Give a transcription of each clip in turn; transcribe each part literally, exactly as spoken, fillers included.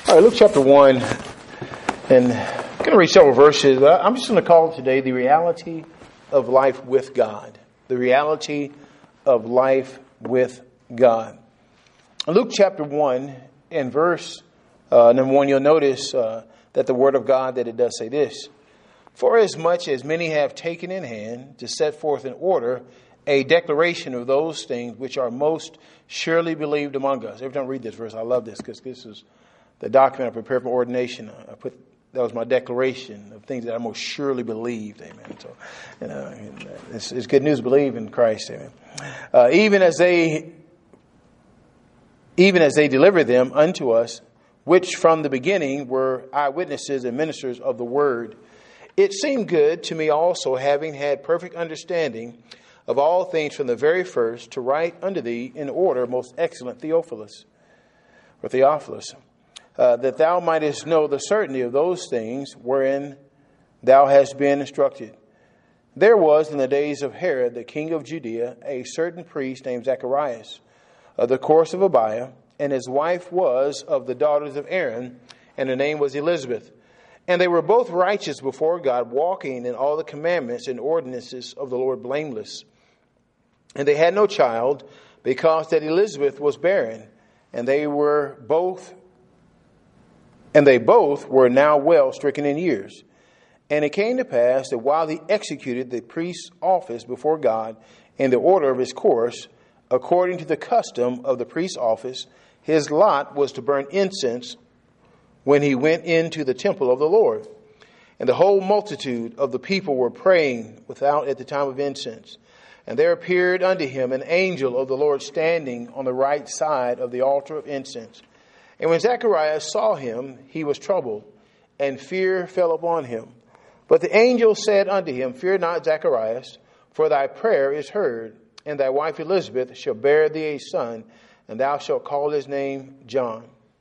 All right, Luke chapter one, and I'm going to read several verses. But I'm just going to call it today the reality of life with God. The reality of life with God. In Luke chapter one, in verse uh, number one, you'll notice uh, that the word of God, that it does say this: "For as much as many have taken in hand to set forth in order a declaration of those things which are most surely believed among us." Every time I read this verse, I love this because this is the document I prepared for ordination. I put that was my declaration of things that I most surely believed. Amen. So, you know, it's, it's good news. Believe in Christ. Amen. Uh, even as they, even as they delivered them unto us, which from the beginning were eyewitnesses and ministers of the word, it seemed good to me also, having had perfect understanding of all things from the very first, to write unto thee in order, most excellent Theophilus, or Theophilus, uh, that thou mightest know the certainty of those things wherein thou hast been instructed. There was in the days of Herod, the king of Judea, a certain priest named Zacharias, of the course of Abiah, and his wife was of the daughters of Aaron, and her name was Elizabeth. And they were both righteous before God, walking in all the commandments and ordinances of the Lord blameless. And they had no child, because that Elizabeth was barren, and they were both, and they both were now well stricken in years. And it came to pass that while he executed the priest's office before God in the order of his course, according to the custom of the priest's office, his lot was to burn incense when he went into the temple of the Lord. And the whole multitude of the people were praying without at the time of incense. And there appeared unto him an angel of the Lord standing on the right side of the altar of incense. And when Zacharias saw him, he was troubled, and fear fell upon him. But the angel said unto him, Fear not, Zacharias, for thy prayer is heard, and thy wife Elizabeth shall bear thee a son, and thou shalt call his name John.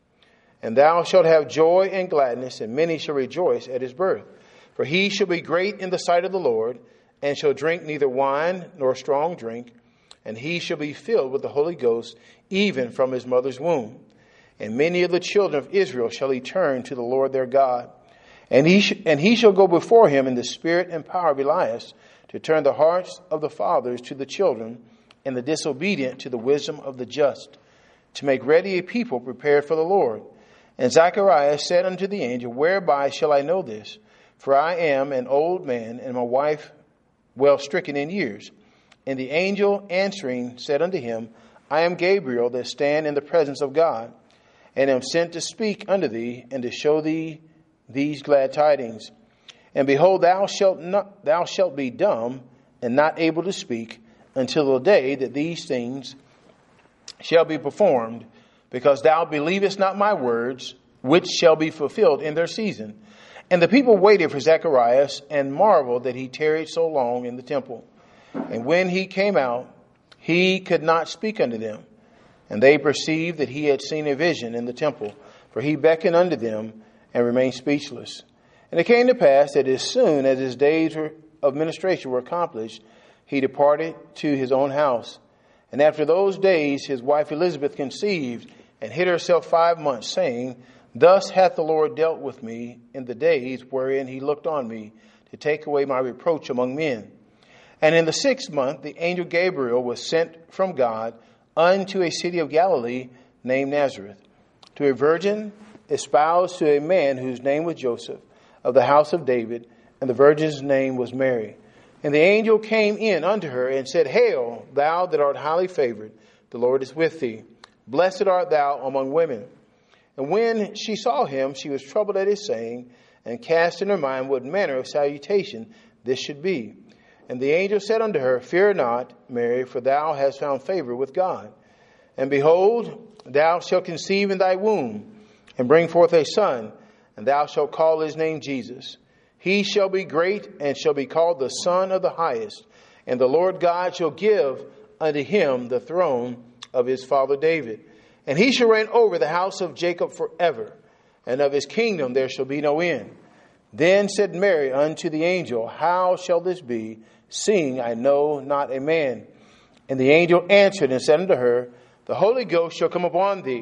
And thou shalt have joy and gladness, and many shall rejoice at his birth. For he shall be great in the sight of the Lord, and shall drink neither wine nor strong drink, and he shall be filled with the Holy Ghost, even from his mother's womb. And many of the children of Israel shall he turn to the Lord their God. And he, sh- and he shall go before him in the spirit and power of Elias, to turn the hearts of the fathers to the children, and the disobedient to the wisdom of the just, to make ready a people prepared for the Lord. And Zacharias said unto the angel, Whereby shall I know this? For I am an old man, and my wife well stricken in years. And the angel answering said unto him, I am Gabriel, that stand in the presence of God, and am sent to speak unto thee, and to show thee these glad tidings. And behold, thou shalt not, thou shalt be dumb, and not able to speak, until the day that these things shall be performed, because thou believest not my words, which shall be fulfilled in their season. And the people waited for Zacharias, and marveled that he tarried so long in the temple. And when he came out, he could not speak unto them. And they perceived that he had seen a vision in the temple, for he beckoned unto them, and remained speechless. And it came to pass that as soon as his days of ministration were accomplished, he departed to his own house. And after those days his wife Elizabeth conceived, and hid herself five months, saying, Thus hath the Lord dealt with me in the days wherein he looked on me, to take away my reproach among men. And in the sixth month the angel Gabriel was sent from God unto a city of Galilee named Nazareth, to a virgin espoused to a man whose name was Joseph, of the house of David, and the virgin's name was Mary. And the angel came in unto her, and said, Hail, thou that art highly favored, the Lord is with thee. Blessed art thou among women. And when she saw him, she was troubled at his saying, and cast in her mind what manner of salutation this should be. And the angel said unto her, Fear not, Mary, for thou hast found favor with God. And behold, thou shalt conceive in thy womb, and bring forth a son, and thou shalt call his name Jesus. He shall be great, and shall be called the Son of the Highest. And the Lord God shall give unto him the throne of his father David. And he shall reign over the house of Jacob forever, and of his kingdom there shall be no end. Then said Mary unto the angel, How shall this be, seeing I know not a man? And the angel answered and said unto her, The Holy Ghost shall come upon thee,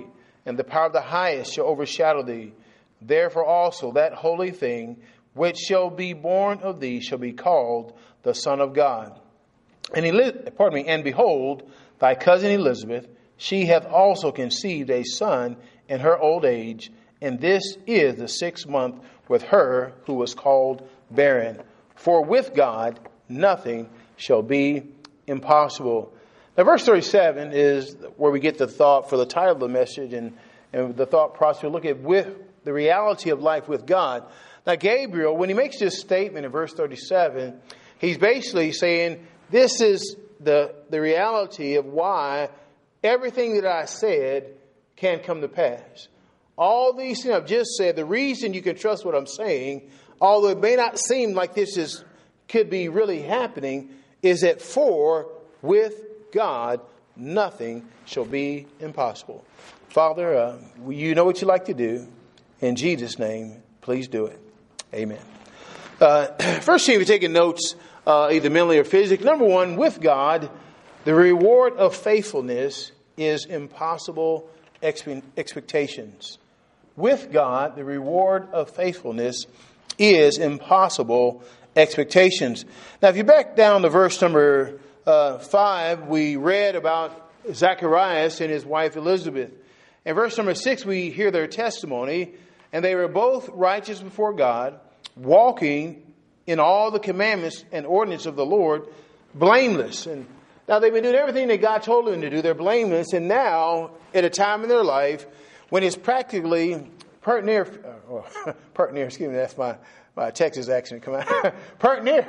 and the power of the highest shall overshadow thee. Therefore also that holy thing which shall be born of thee shall be called the Son of God. And Eli- pardon me, and behold, thy cousin Elizabeth, she hath also conceived a son in her old age, and this is the sixth month with her who was called barren. For with God nothing shall be impossible. Now, verse thirty-seven is where we get the thought for the title of the message, and, and the thought process. We look at with the reality of life with God. Now, Gabriel, when he makes this statement in verse thirty-seven, he's basically saying, this is the, the reality of why everything that I said can come to pass. All these things I've just said, the reason you can trust what I'm saying, although it may not seem like this is could be really happening, is that for with God, nothing shall be impossible. Father, uh, you know what you like to do. In Jesus' name, please do it. Amen. Uh, first thing, we're taking notes, uh, either mentally or physically. Number one, with God, the reward of faithfulness is impossible expe- expectations. With God, the reward of faithfulness is impossible expectations. Now, if you back down to verse number uh, five, we read about Zacharias and his wife Elizabeth. In verse number six, we hear their testimony, and they were both righteous before God, walking in all the commandments and ordinances of the Lord, blameless. And now they've been doing everything that God told them to do. They're blameless. And now, at a time in their life when it's practically pert near, uh, pert near, excuse me, that's my, my Texas accent come out. Pert near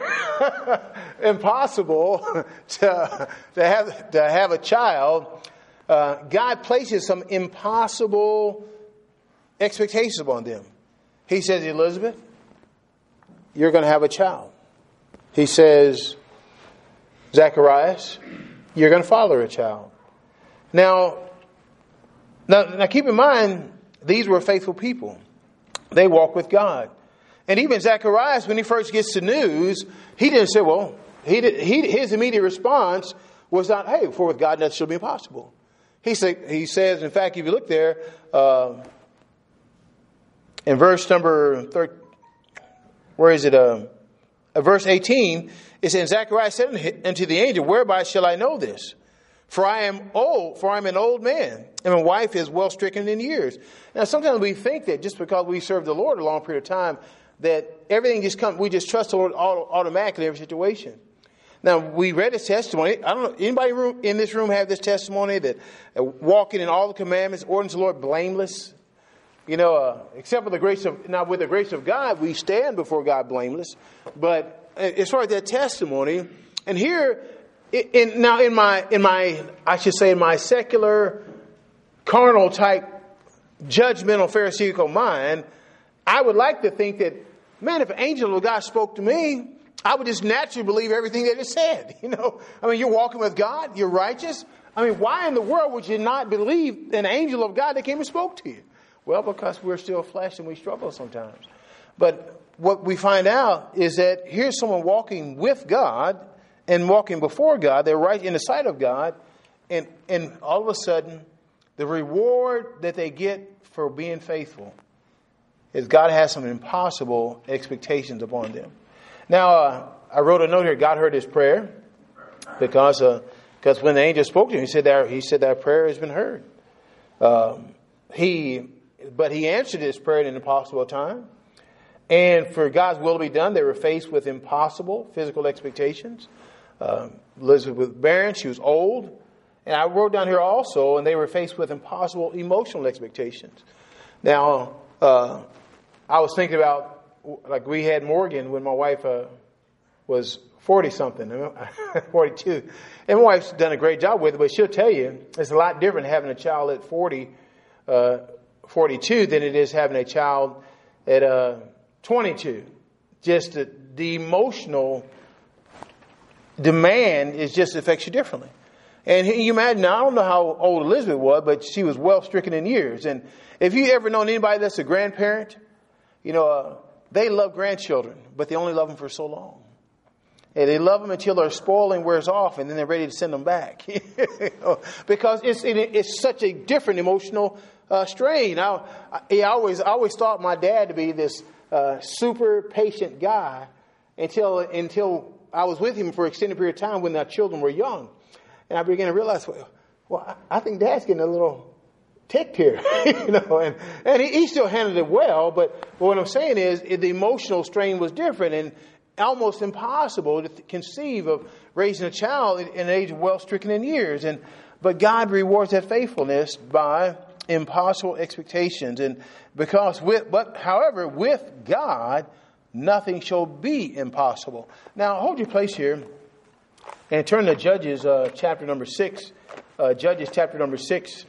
impossible to, to have to have a child. Uh, God places some impossible expectations upon them. He says, Elizabeth, you're going to have a child. He says, Zacharias, you're going to father a child. Now, now, now keep in mind, these were faithful people. They walk with God. And even Zacharias, when he first gets the news, he didn't say, well, he did, he, his immediate response was not, hey, for with God nothing shall be impossible. He, say, he says, in fact, if you look there, uh, in verse number thirteen, where is it? Uh, uh, verse eighteen, it says, Zacharias said unto the angel, whereby shall I know this? For I am old, for I am an old man, and my wife is well stricken in years. Now, sometimes we think that just because we serve the Lord a long period of time, that everything just comes, we just trust the Lord automatically in every situation. Now, we read his testimony. I don't know, anybody in this room have this testimony that uh, walking in all the commandments, ordinance of the Lord, blameless? You know, uh, except for the grace of, now with the grace of God, we stand before God blameless. But as far as that testimony, and here, in, now in my, in my, I should say in my secular, carnal type, judgmental, Pharisaical mind, I would like to think that, man, if an angel of God spoke to me, I would just naturally believe everything that it said. You know, I mean, you're walking with God, you're righteous. I mean, why in the world would you not believe an angel of God that came and spoke to you? Well, because we're still flesh and we struggle sometimes. But what we find out is that here's someone walking with God and walking before God. They're right in the sight of God. And, and all of a sudden, the reward that they get for being faithful is God has some impossible expectations upon them. Now, uh, I wrote a note here. God heard his prayer because uh, because when the angel spoke to him, he said that he said that prayer has been heard. Um, he, but he answered his prayer in an impossible time, and for God's will to be done, they were faced with impossible physical expectations. Um, Elizabeth was barren; she was old, and I wrote down here also, and they were faced with impossible emotional expectations. Now, uh, I was thinking about. Like we had Morgan when my wife uh, was forty-something, forty-two. And my wife's done a great job with it, but she'll tell you it's a lot different having a child at forty, uh, forty-two than it is having a child at uh, twenty-two. Just the, the emotional demand is just affects you differently. And you imagine, I don't know how old Elizabeth was, but she was well stricken in years. And if you ever known anybody that's a grandparent, you know, uh, they love grandchildren, but they only love them for so long. And they love them until their spoiling wears off, and then they're ready to send them back. You know, because it's it's such a different emotional uh, strain. I, I, I always I always thought my dad to be this uh, super patient guy until until I was with him for an extended period of time when our children were young. And I began to realize, well, well I, I think Dad's getting a little ticked here, you know, and, and he, he still handled it well. But, but what I'm saying is it, the emotional strain was different and almost impossible to th- conceive of raising a child in, in an age of well-stricken in years. And but God rewards that faithfulness by impossible expectations. And because with, but however, with God, nothing shall be impossible. Now, hold your place here and turn to Judges uh, chapter number six. Uh, Judges chapter number six.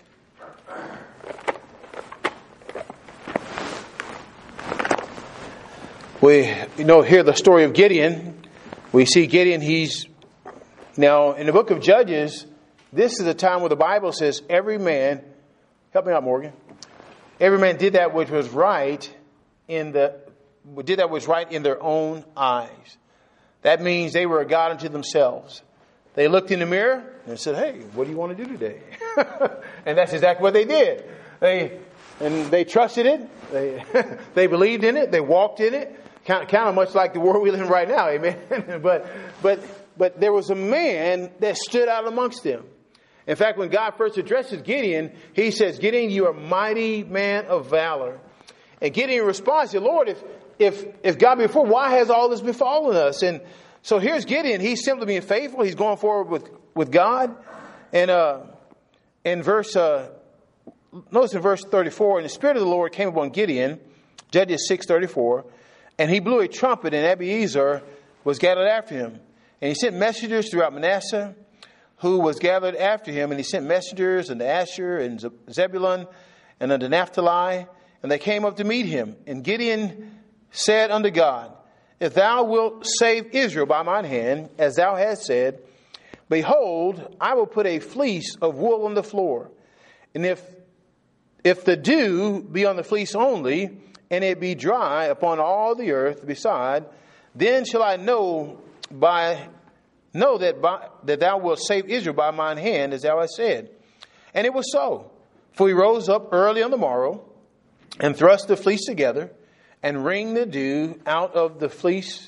We you know hear the story of Gideon. We see Gideon. He's now in the book of Judges. This is a time where the Bible says every man, help me out, Morgan. Every man did that which was right in the did that which was right in their own eyes. That means they were a God unto themselves. They looked in the mirror and said, "Hey, what do you want to do today?" And that's exactly what they did. They and they trusted it. They they believed in it. They walked in it. Kind, kind of much like the world we live in right now, amen. but but but there was a man that stood out amongst them. In fact, when God first addresses Gideon, He says, "Gideon, you are a mighty man of valor." And Gideon responds, "Lord, if if if God be before, why has all this befallen us?" And so here's Gideon. He's simply being faithful. He's going forward with with God. And uh, in verse, uh, notice in verse thirty-four, and the Spirit of the Lord came upon Gideon, Judges six thirty-four. And he blew a trumpet, and Abiezer was gathered after him. And he sent messengers throughout Manasseh, who was gathered after him. And he sent messengers unto Asher and Zebulun and unto Naphtali. And they came up to meet him. And Gideon said unto God, "If thou wilt save Israel by mine hand, as thou hast said, behold, I will put a fleece of wool on the floor. And if if the dew be on the fleece only, and it be dry upon all the earth beside, then shall I know by know that by, that thou wilt save Israel by mine hand, as thou hast said." And it was so. For he rose up early on the morrow, and thrust the fleece together, and wringed the dew out of the fleece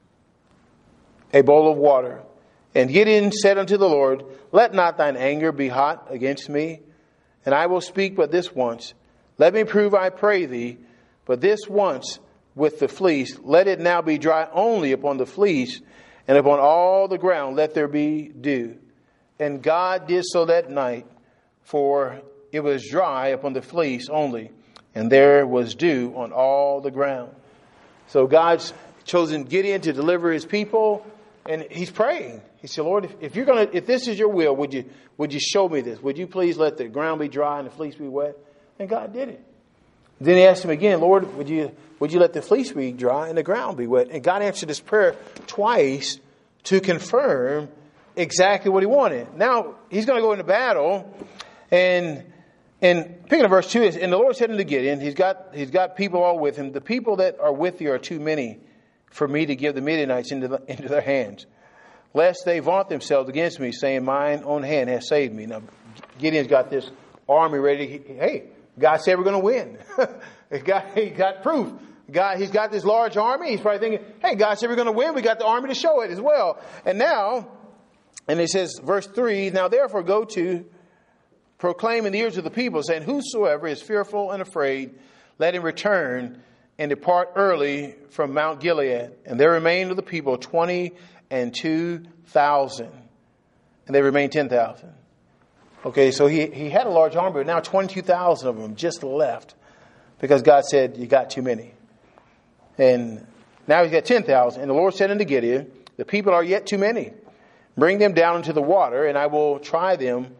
a bowl of water. And Gideon said unto the Lord, "Let not thine anger be hot against me, and I will speak but this once. Let me prove, I pray thee, but this once with the fleece. Let it now be dry only upon the fleece, and upon all the ground let there be dew." And God did so that night, for it was dry upon the fleece only, and there was dew on all the ground. So God's chosen Gideon to deliver his people, and he's praying. He said, "Lord, if, if you're gonna, if this is your will, would you would you show me this? Would you please let the ground be dry and the fleece be wet?" And God did it. Then he asked him again, "Lord, would you would you let the fleece be dry and the ground be wet?" And God answered his prayer twice to confirm exactly what he wanted. Now he's going to go into battle, and and picking up verse two is, "And the Lord said unto Gideon," he's got he's got people all with him. "The people that are with thee are too many for me to give the Midianites into the, into their hands, lest they vaunt themselves against me, saying, mine own hand has saved me." Now Gideon's got this army ready. To, hey. God said we're going to win. he, got, he got proof. God, he's got this large army. He's probably thinking, hey, God said we're going to win. We got the army to show it as well. And now, and he says, verse three, "Now therefore go to proclaim in the ears of the people, saying, whosoever is fearful and afraid, let him return and depart early from Mount Gilead. And there remained of the people twenty and two thousand. And they remained ten thousand. Okay, so he, he had a large army, but now twenty-two thousand of them just left because God said, you got too many. And now he's got ten thousand. And the Lord said unto Gideon, the people are yet too many. Bring them down into the water, and I will try them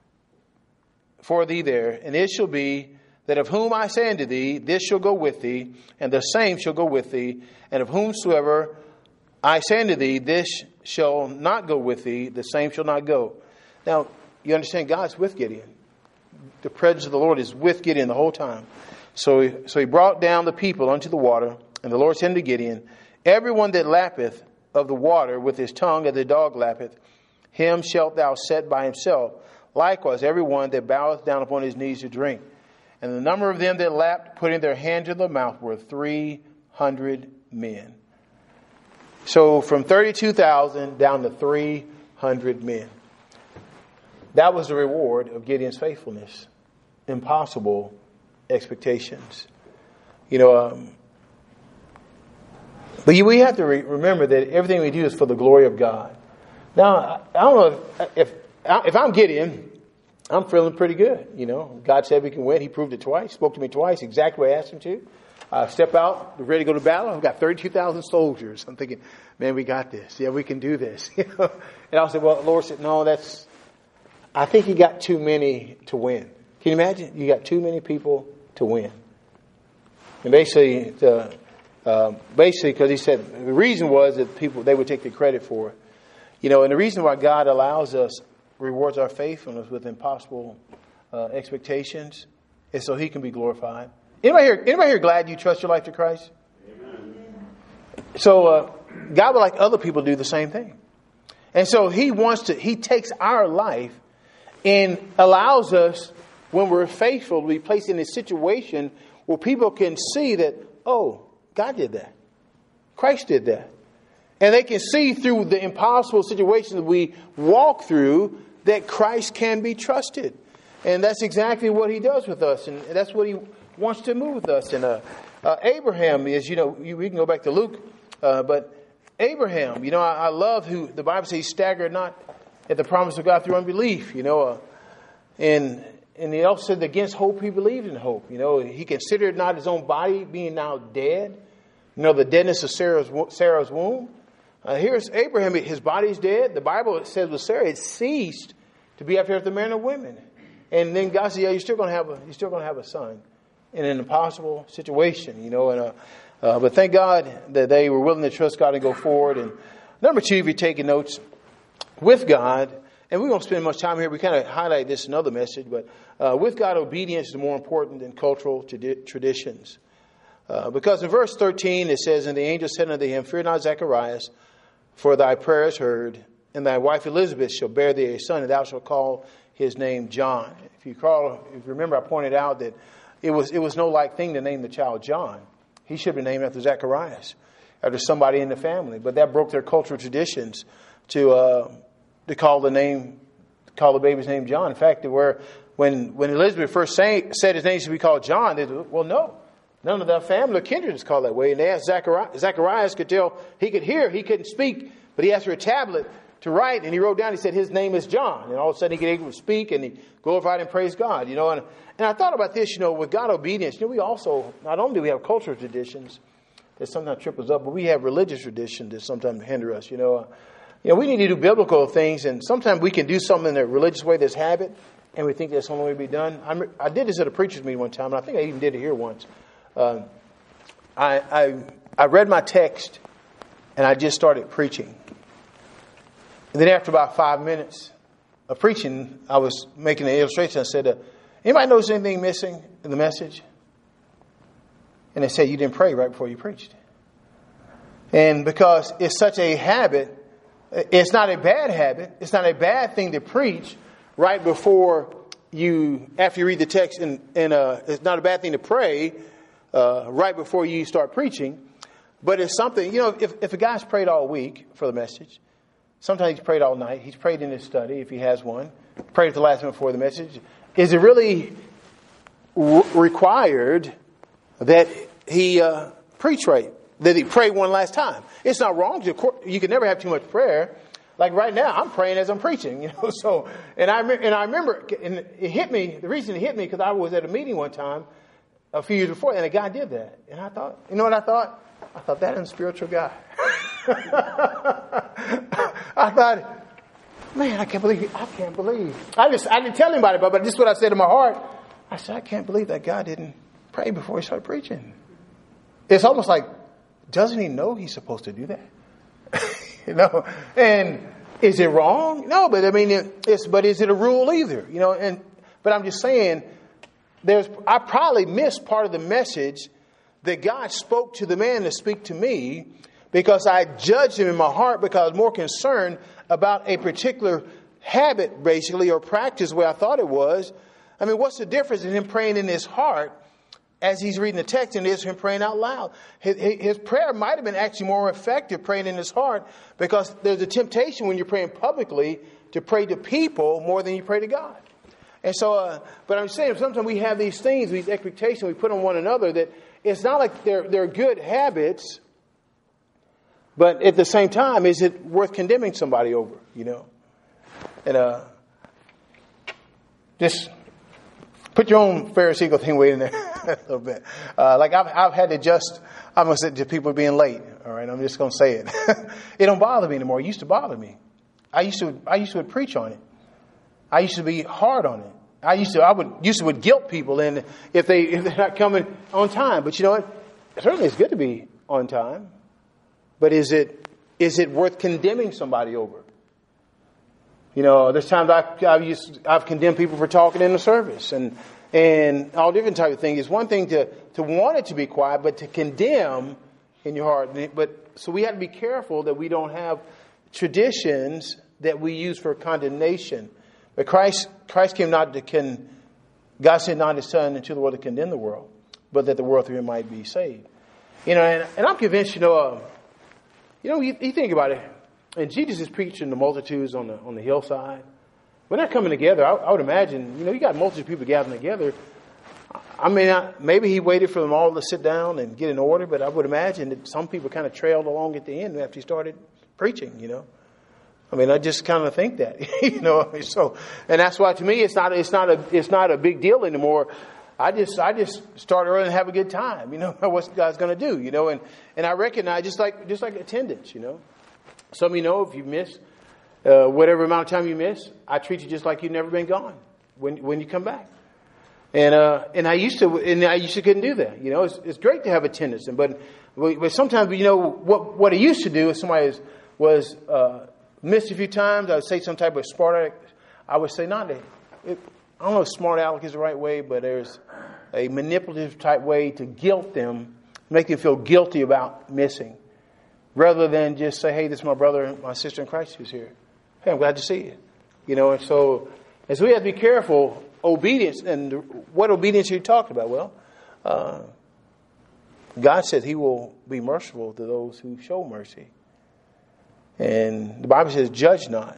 for thee there. And it shall be that of whom I say unto thee, this shall go with thee, and the same shall go with thee. And of whomsoever I say unto thee, this shall not go with thee, the same shall not go. Now, you understand, God's with Gideon. The presence of the Lord is with Gideon the whole time. So he, so he brought down the people unto the water, and the Lord said unto Gideon, everyone that lappeth of the water with his tongue as the dog lappeth, him shalt thou set by himself. Likewise, everyone that boweth down upon his knees to drink. And the number of them that lapped, putting their hand to their mouth, were three hundred men. So from thirty-two thousand down to three hundred men. That was the reward of Gideon's faithfulness. Impossible expectations. You know, um, but we have to re- remember that everything we do is for the glory of God. Now, I don't know if, if, if I'm Gideon, I'm feeling pretty good. You know, God said we can win. He proved it twice, spoke to me twice, exactly what I asked him to. I step out, ready to go to battle. I've got thirty-two thousand soldiers. I'm thinking, man, we got this. Yeah, we can do this. You know? And I said, well, the Lord said, no, that's, I think you got too many to win. Can you imagine? You got too many people to win. And basically, the, uh, basically, because he said the reason was that people, they would take the credit for it. You know, and the reason why God allows us, rewards our faithfulness with impossible uh, expectations is so he can be glorified. Anybody here, anybody here glad you trust your life to Christ? Amen. So uh, God would like other people to do the same thing. And so he wants to, he takes our life and allows us, when we're faithful, to be placed in a situation where people can see that, oh, God did that. Christ did that. And they can see through the impossible situations we walk through that Christ can be trusted. And that's exactly what he does with us. And that's what he wants to move with us. And uh, uh, Abraham is, you know, you, we can go back to Luke, uh, but Abraham, you know, I, I love who the Bible says he staggered not at the promise of God through unbelief, you know. Uh, and and he also said against hope he believed in hope. You know, he considered not his own body being now dead. You know, the deadness of Sarah's, Sarah's womb. Uh, here's Abraham, his body's dead. The Bible says with Sarah, it ceased to be after the man of women. And then God said, yeah, you're still going to have a, you're still going to have a son in an impossible situation, you know. And uh, uh, but thank God that they were willing to trust God and go forward. And number two, if you're taking notes, with God, and we won't spend much time here. We kind of highlight this in another message, but uh, with God, obedience is more important than cultural tradi- traditions. Uh, because in verse thirteen, it says, and the angel said unto him, fear not, Zacharias, for thy prayer is heard, and thy wife Elizabeth shall bear thee a son, and thou shalt call his name John. If you call, if you remember, I pointed out that it was it was no light thing to name the child John. He should have been named after Zacharias, after somebody in the family. But that broke their cultural traditions to uh, to call the name, call the baby's name John. In fact, where when when Elizabeth first sang, said his name should be called John, they said, well, no. None of their family or kindred is called that way. And they asked Zacharias. Zacharias could tell, he could hear, he couldn't speak, but he asked for a tablet to write, and he wrote down, he said, his name is John. And all of a sudden he could able to speak, and he glorified and praised God, you know. And, and I thought about this, you know, with God obedience, you know, we also, not only do we have cultural traditions that sometimes trip us up, but we have religious traditions that sometimes hinder us, you know. Uh, you know, we need to do biblical things, and sometimes we can do something in a religious way that's habit, and we think that's the only way to be done. I, I did this at a preacher's meeting one time, and I think I even did it here once. Uh, I, I I read my text, and I just started preaching. And then after about five minutes of preaching, I was making an illustration. I said, uh, anybody notice anything missing in the message? And they said, you didn't pray right before you preached. And because it's such a habit, it's not a bad habit. It's not a bad thing to preach right before you, after you read the text. And, and uh, it's not a bad thing to pray uh, right before you start preaching. But it's something, you know, if, if a guy's prayed all week for the message, sometimes he's prayed all night. He's prayed in his study, if he has one. Prayed at the last minute before the message. Is it really re- required that he uh, preach right? That he pray one last time? It's not wrong. You can never have too much prayer. Like right now, I'm praying as I'm preaching, you know. So, and I and I remember, and it hit me. The reason it hit me because I was at a meeting one time a few years before, and a guy did that, and I thought, you know what I thought? I thought that is a spiritual guy. I thought, man, I can't believe. I can't believe. I just I didn't tell anybody about it, but this is what I said in my heart. I said, I can't believe that guy didn't pray before he started preaching. It's almost like, doesn't he know he's supposed to do that? You know, and is it wrong? No, but I mean, it, it's but is it a rule either? You know, and but I'm just saying, there's I probably missed part of the message that God spoke to the man to speak to me because I judged him in my heart because I was more concerned about a particular habit, basically, or practice, the way I thought it was, I mean, what's the difference in him praying in his heart as he's reading the text and is him praying out loud? His, his prayer might have been actually more effective praying in his heart, because there's a temptation when you're praying publicly to pray to people more than you pray to God. And so, uh, but I'm saying sometimes we have these things, these expectations we put on one another, that it's not like they're, they're good habits, but at the same time, is it worth condemning somebody over, you know? And uh, just put your own Pharisaical thing way in there a little bit. Uh, like I've, I've had to adjust, I'm going to say to people being late, all right? I'm just going to say it. It don't bother me anymore. It used to bother me. I used to, I used to would preach on it. I used to be hard on it. I used to, I would used to would guilt people in if they if they're not coming on time. But you know what? Certainly, it's good to be on time. But is it is it worth condemning somebody over? You know, there's times I, I've used I've condemned people for talking in the service and and all different type of things. It's one thing to to want it to be quiet, but to condemn in your heart. But so we have to be careful that we don't have traditions that we use for condemnation. But Christ, Christ came not to con, God sent not His Son into the world to condemn the world, but that the world through Him might be saved. You know, and, and I'm convinced, you know, uh, you know, you, you think about it, and Jesus is preaching to multitudes on the on the hillside. When they're coming together, I, I would imagine, you know, you got multitude of people gathering together. I mean, I, maybe He waited for them all to sit down and get in order, but I would imagine that some people kind of trailed along at the end after He started preaching, you know. I mean, I just kind of think that, you know. So, and that's why to me it's not it's not a it's not a big deal anymore. I just I just start early and have a good time, you know. What God's going to do, you know, and and I recognize just like just like attendance, you know. Some of you know if you miss uh, whatever amount of time you miss, I treat you just like you've never been gone when when you come back. And uh, and I used to and I used to couldn't do that, you know. It's it's great to have attendance, but but sometimes you know what what I used to do if somebody was was uh, missed a few times, I would say some type of smart aleck. I would say not. It, I don't know if smart aleck is the right way, but there's a manipulative type way to guilt them, make them feel guilty about missing, rather than just say, "Hey, this is my brother and my sister in Christ who's here. Hey, I'm glad to see you." You know, and so as we have to be careful, obedience, and what obedience are you talking about? Well, uh, God said He will be merciful to those who show mercy. And the Bible says, judge not.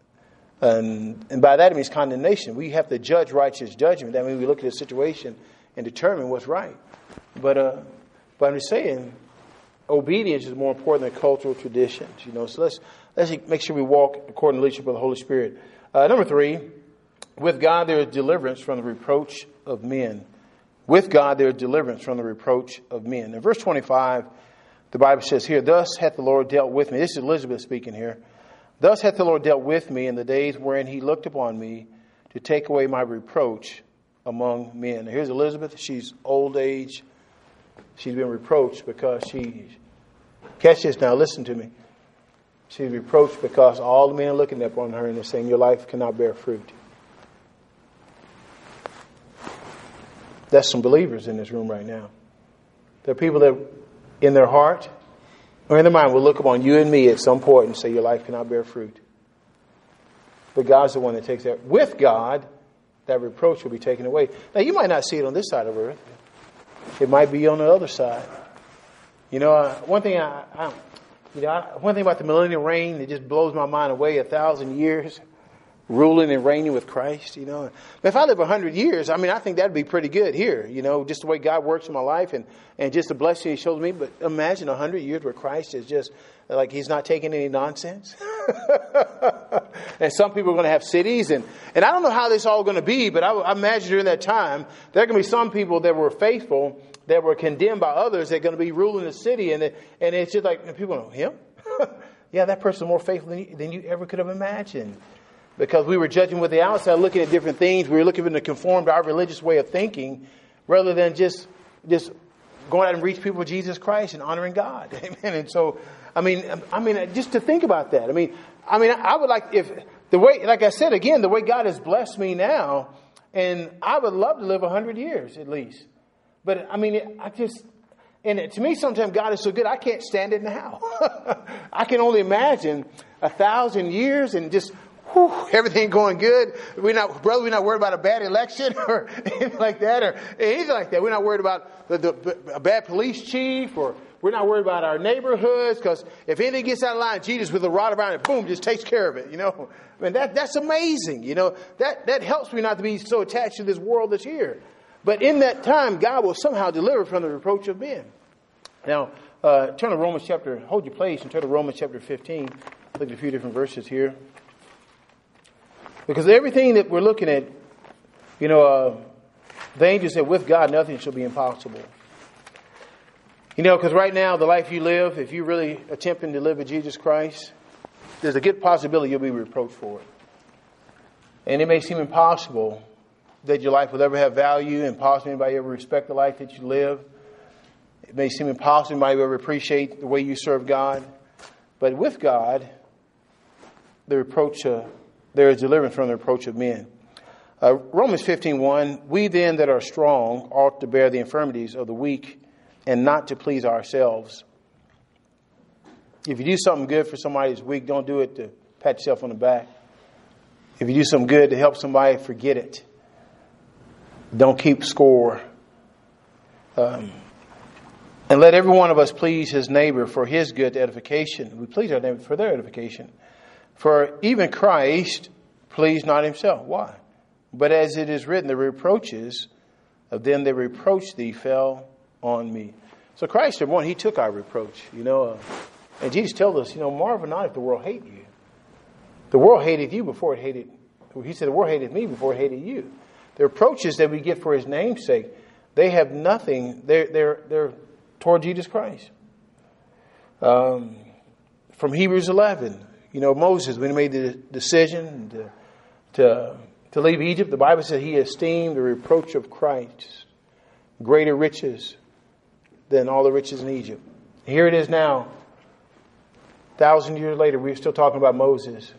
And, and by that it means condemnation. We have to judge righteous judgment. That means we look at the situation and determine what's right. But uh, but I'm just saying, obedience is more important than cultural traditions. You know, so let's let's make sure we walk according to the leadership of the Holy Spirit. Uh, number three, with God there is deliverance from the reproach of men. With God there is deliverance from the reproach of men. In verse twenty-five, the Bible says here, thus hath the Lord dealt with me. This is Elizabeth speaking here. Thus hath the Lord dealt with me in the days wherein He looked upon me to take away my reproach among men. Now, here's Elizabeth. She's old age. She's been reproached because she, catch this now, listen to me. She's reproached because all the men are looking upon her and they're saying, your life cannot bear fruit. That's some believers in this room right now. There are people that in their heart or in their mind will look upon you and me at some point and say your life cannot bear fruit. But God's the one that takes that. With God, that reproach will be taken away. Now, you might not see it on this side of earth. It might be on the other side. You know, uh, one thing I, I, you know, I, one thing about the millennial reign, it just blows my mind away. A thousand years ruling and reigning with Christ, you know. But if I live a hundred years, I mean, I think that'd be pretty good here, you know, just the way God works in my life and, and just the blessing He shows me. But imagine a hundred years where Christ is just like He's not taking any nonsense. And some people are going to have cities, and, and I don't know how this all going to be, but I, I imagine during that time, there are going to be some people that were faithful that were condemned by others that are going to be ruling the city. And, it, and it's just like, and people go, him? Yeah, that person's more faithful than you, than you ever could have imagined. Because we were judging with the outside, looking at different things. We were looking to conform to our religious way of thinking rather than just just going out and reach people with Jesus Christ and honoring God. Amen. And so, I mean, I mean, just to think about that. I mean, I mean, I would like if the way, like I said, again, the way God has blessed me now, and I would love to live a hundred years at least. But I mean, I just, and to me, sometimes God is so good, I can't stand it now. I can only imagine a thousand years and just whew, everything going good. We're not, brother, we're not worried about a bad election or anything like that or anything like that. We're not worried about the, the, a bad police chief, or we're not worried about our neighborhoods, because if anything gets out of line, Jesus with a rod around it, boom, just takes care of it. You know, I mean, that that's amazing. You know, that that helps me not to be so attached to this world that's here. But in that time, God will somehow deliver from the reproach of men. Now, uh, turn to Romans chapter, hold your place and turn to Romans chapter fifteen. Look at a few different verses here. Because everything that we're looking at, you know, uh, the angel said, with God, nothing shall be impossible. You know, because right now, the life you live, if you're really attempting to live with Jesus Christ, there's a good possibility you'll be reproached for it. And it may seem impossible that your life will ever have value, impossible anybody ever respect the life that you live. It may seem impossible anybody will ever appreciate the way you serve God. But with God, the reproach, uh, there is deliverance from the reproach of men. Uh, Romans fifteen one, we then that are strong ought to bear the infirmities of the weak and not to please ourselves. If you do something good for somebody who's weak, don't do it to pat yourself on the back. If you do something good to help somebody, forget it. Don't keep score. Um, and let every one of us please his neighbor for his good edification. We please our neighbor for their edification. For even Christ pleased not himself. Why? But as it is written, the reproaches of them that reproach thee fell on me. So Christ, number one, he took our reproach. You know, uh, and Jesus told us, you know, marvel not if the world hate you. The world hated you before it hated. He said the world hated me before it hated you. The reproaches that we get for his name's sake, they have nothing. They're they're they're toward Jesus Christ. Um, from Hebrews eleven, you know, Moses, when he made the decision to to to leave Egypt, the Bible said he esteemed the reproach of Christ greater riches than all the riches in Egypt. Here it is now, a thousand years later, we're still talking about Moses.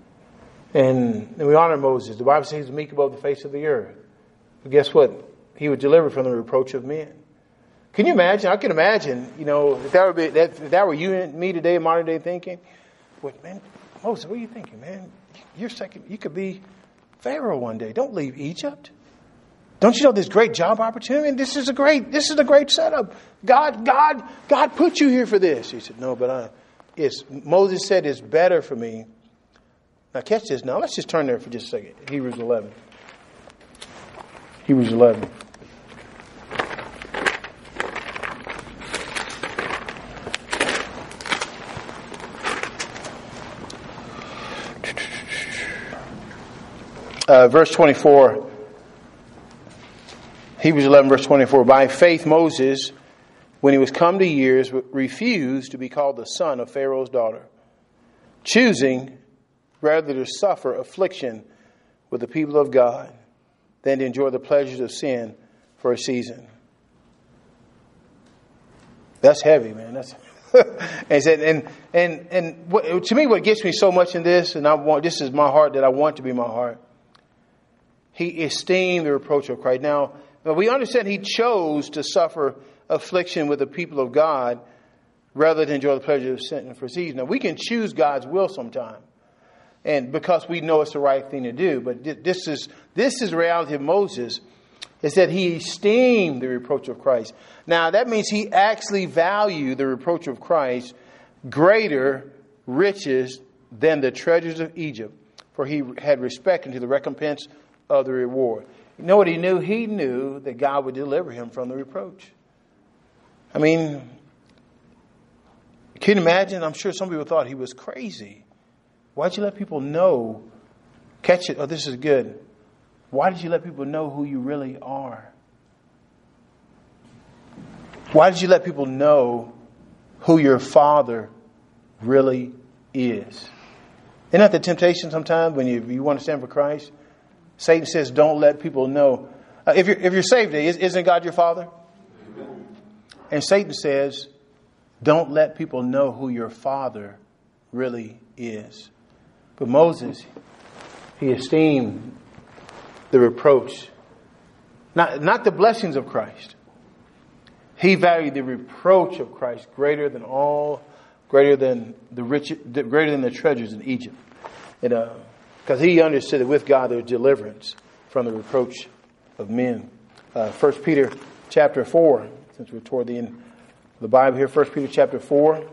And, and we honor Moses. The Bible says he's meek above the face of the earth. But guess what? He was delivered from the reproach of men. Can you imagine? I can imagine, you know, if that, would be, that, if that were you and me today, modern day thinking, what, man, Moses, what are you thinking, man? You're second, you could be Pharaoh one day. Don't leave Egypt. Don't you know this great job opportunity? And this is a great, this is a great setup. God, God, God put you here for this. He said, no, but I, it's, Moses said it's better for me. Now catch this. Now let's just turn there for just a second. Hebrews eleven. Hebrews eleven. Uh, verse twenty-four. Hebrews eleven, verse twenty-four. By faith Moses, when he was come to years, refused to be called the son of Pharaoh's daughter, choosing rather to suffer affliction with the people of God than to enjoy the pleasures of sin for a season. That's heavy, man. That's and said, and and and what, to me, what gets me so much in this, and I want this is my heart that I want to be my heart. He esteemed the reproach of Christ. Now, we understand he chose to suffer affliction with the people of God rather than enjoy the pleasure of sin for a season. Now, we can choose God's will sometime. And because we know it's the right thing to do. But this is this is the reality of Moses, is that he esteemed the reproach of Christ. Now, that means he actually valued the reproach of Christ greater riches than the treasures of Egypt. For he had respect unto the recompense of the reward. You know what he knew? He knew that God would deliver him from the reproach. I mean, can you imagine? I'm sure some people thought he was crazy. Why'd you let people know? Catch it. Oh, this is good. Why did you let people know who you really are? Why did you let people know who your Father really is? Isn't that the temptation sometimes when you, you want to stand for Christ? Satan says, don't let people know. Uh, if you're, if you're saved, isn't God your Father? And Satan says, don't let people know who your Father really is. But Moses, he esteemed the reproach, not, not the blessings of Christ. He valued the reproach of Christ greater than all, greater than the rich, greater than the treasures in Egypt. And uh, because he understood that with God there's deliverance from the reproach of men. Uh, First Peter chapter four, since we're toward the end of the Bible here, First Peter chapter four.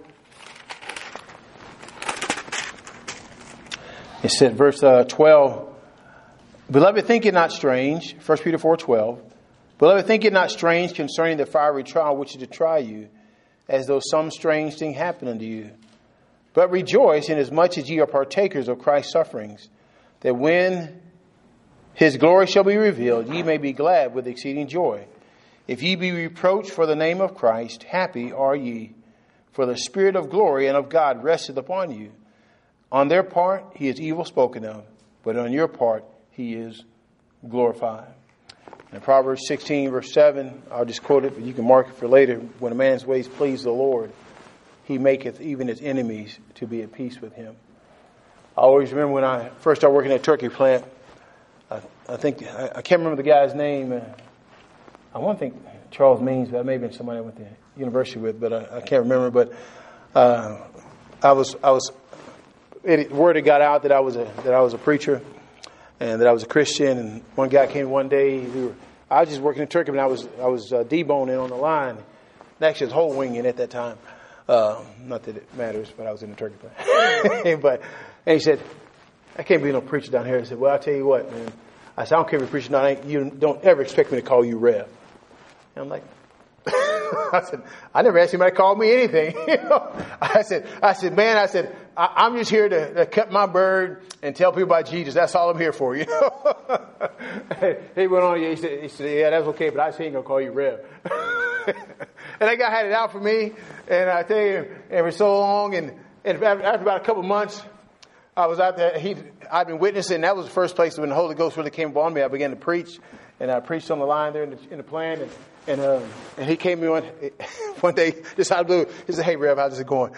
It said, verse uh, twelve, Beloved, think it not strange, First Peter four twelve, Beloved, think it not strange concerning the fiery trial which is to try you, as though some strange thing happened unto you. But rejoice inasmuch as ye are partakers of Christ's sufferings, that when his glory shall be revealed, ye may be glad with exceeding joy. If ye be reproached for the name of Christ, happy are ye, for the Spirit of glory and of God resteth upon you. On their part, he is evil spoken of, but on your part, he is glorified. In Proverbs sixteen, verse seven, I'll just quote it, but you can mark it for later. When a man's ways please the Lord, he maketh even his enemies to be at peace with him. I always remember when I first started working at a turkey plant, I, I think, I, I can't remember the guy's name. Uh, I want to think Charles Means, but that may have been somebody I went to university with, but I, I can't remember. But uh, I was, I was, it, word had got out that I was a that I was a preacher and that I was a Christian. And one guy came one day. We were, I was just working in turkey, and I was I was uh, deboning on the line. And actually, it was whole winging at that time. Uh, not that it matters, but I was in the turkey plant. But and he said, "I can't be no preacher down here." He said, "Well, I'll tell you what, man." I said, "I don't care if you're preaching. I ain't, you don't ever expect me to call you Rev." And I'm like, I said, I never asked anybody to call me anything. You know? I said, I said, man, I said, I, I'm just here to, to cut my bird and tell people about Jesus. That's all I'm here for, you know. He went on, he said, he said, yeah, that's okay, but I ain't gonna call you Rev. And that guy had it out for me, and I tell you, it was so long, and, and after about a couple months, I was out there. He, I'd been witnessing. That was the first place when the Holy Ghost really came upon me. I began to preach, and I preached on the line there in the, in the plant, and and, uh, and he came to me one, one day, just out of the blue. He said, "Hey, Rev, how's it going?"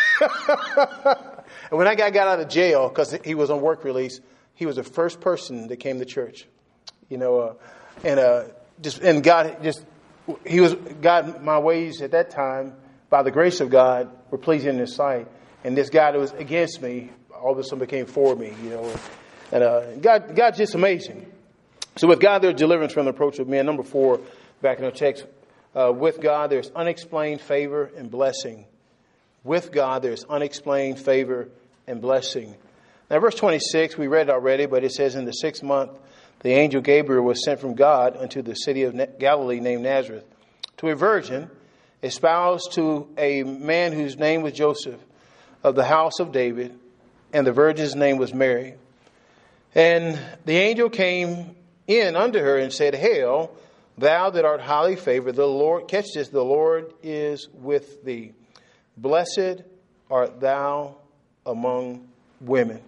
And when that guy got out of jail, because he was on work release, he was the first person that came to church. You know, uh, and uh, just and God just he was God. My ways at that time, by the grace of God, were pleasing in His sight. And this guy that was against me, all of a sudden became for me, you know. And uh, God, God's just amazing. So with God, there's deliverance from the approach of men. Number four, back in our text, uh, with God, there's unexplained favor and blessing. With God, there's unexplained favor and blessing. Now, verse twenty-six, we read it already, but it says, in the sixth month, the angel Gabriel was sent from God unto the city of Galilee named Nazareth, to a virgin espoused to a man whose name was Joseph, of the house of David, and the virgin's name was Mary. And the angel came in unto her and said, Hail, thou that art highly favored, the Lord, catch this, the Lord is with thee. Blessed art thou among women.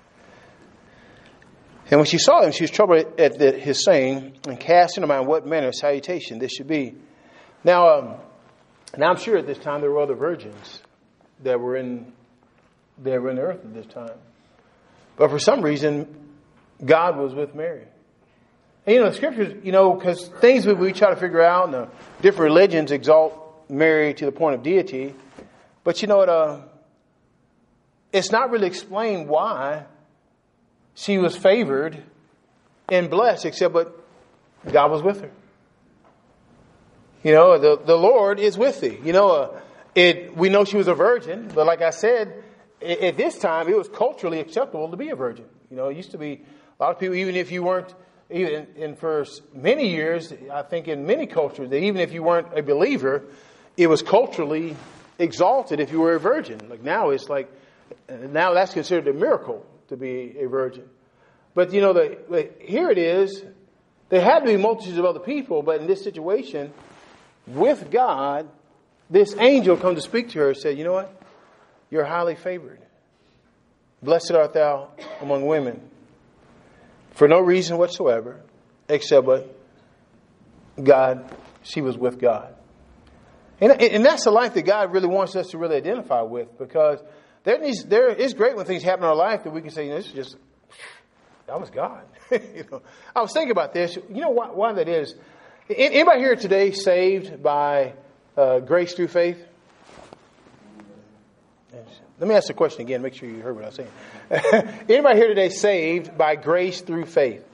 And when she saw him, she was troubled at the, his saying, and cast in her mind what manner of salutation this should be. Now, um, now I'm sure at this time there were other virgins that were in that were in the earth at this time. But for some reason, God was with Mary. And, you know, the scriptures, you know, because things that we try to figure out, and uh, different religions exalt Mary to the point of deity. But you know what? Uh, it's not really explained why she was favored and blessed, except but God was with her. You know, the, the Lord is with thee. You know, uh, it. We know she was a virgin, but like I said, at, at this time, it was culturally acceptable to be a virgin. You know, it used to be a lot of people, even if you weren't, even in for many years, I think in many cultures, that even if you weren't a believer, it was culturally exalted if you were a virgin. Like now, it's like, now that's considered a miracle to be a virgin. But, you know, the, the, here it is. There had to be multitudes of other people, but in this situation, with God, this angel come to speak to her and said, you know what? You're highly favored. Blessed art thou among women. For no reason whatsoever, except but God, she was with God. And, and that's the life that God really wants us to really identify with, because there needs, there is great when things happen in our life that we can say, you know, this is just, that was God. You know, I was thinking about this. You know why, why that is? Anybody here today saved by uh, grace through faith? Let me ask the question again. Make sure you heard what I was saying. Anybody here today saved by grace through faith?